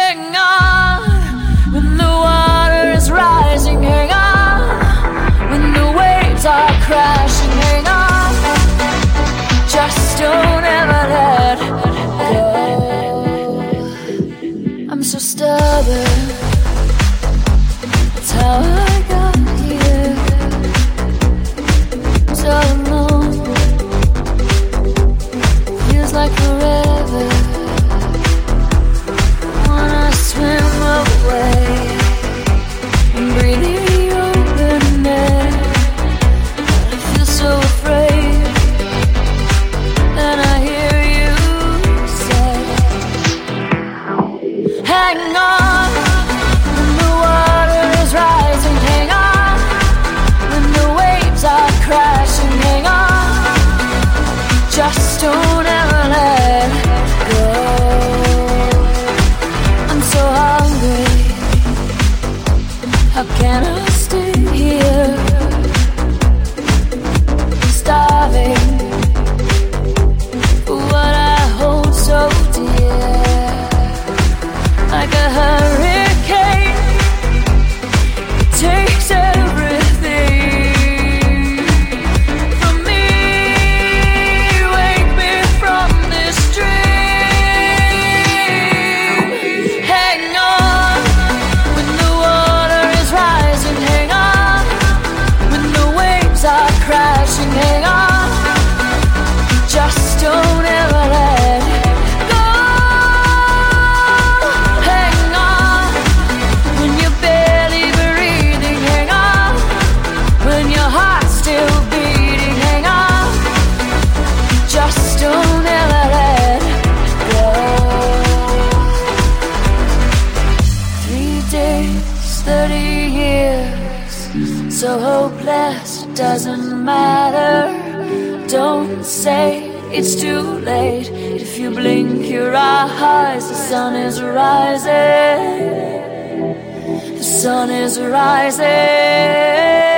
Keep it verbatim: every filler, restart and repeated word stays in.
Hang on when the water is rising. Hang on when the waves are crashing. Hang on, just don't ever let go. I'm so stubborn, that's how I got here. So alone, feels like forever. Wanna swim away and breathe the open air, but I feel so afraid. Then I hear you say, hang on when the water is rising. Hang on when the waves are crashing. Hang on, just don't ever let go. I'm so hungry, how can I stay here? Starving for what I hold so dear. Like a hurricane, it takes everything from me. Wake me from this dream. Hang on when the water is rising. Hang on when the waves are crashing. Hang on, just don't ever let go. Hang on when you're barely breathing. Hang on when your heart's still beating. Hang on, just don't ever let go. Three days, thirty years, so hopeless, doesn't matter. Don't say it's too late. If you blink your eyes, the sun is rising. The sun is rising.